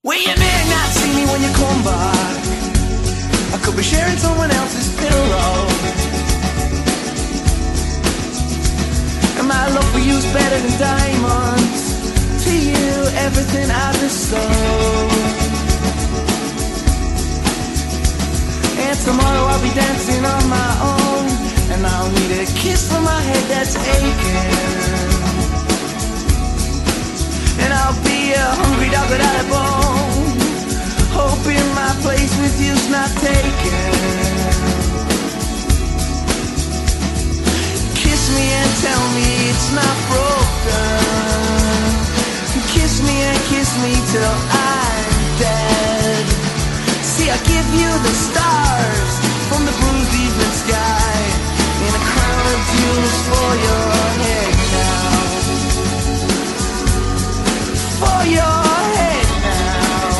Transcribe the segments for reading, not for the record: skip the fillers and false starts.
Well, you may not see me when you come back. I could be sharing someone else's pillow, and my love for you's better than diamonds. To you, everything I bestow. And tomorrow I'll be dancing on my own, and I'll need a kiss from my head that's aching. And I'll be a hungry dog without a bone, hoping my place with you's not taken. Kiss me and tell me it's not broken. Kiss me and kiss me till I'm dead. See, I give you the stars from the bruised evening sky, and a crown of jewels for your head now. For your head now.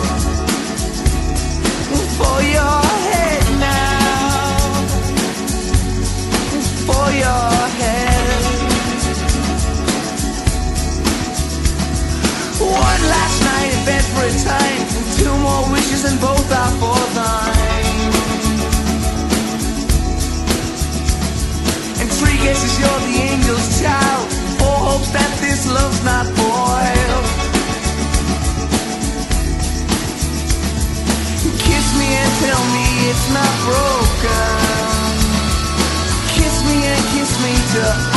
For your head now. For your head. One last night in bed for a time, and two more wishes and both are for thine. And three guesses you're the angel's child, four hopes that this love's not foiled. Kiss me and tell me it's not broken. Kiss me and kiss me till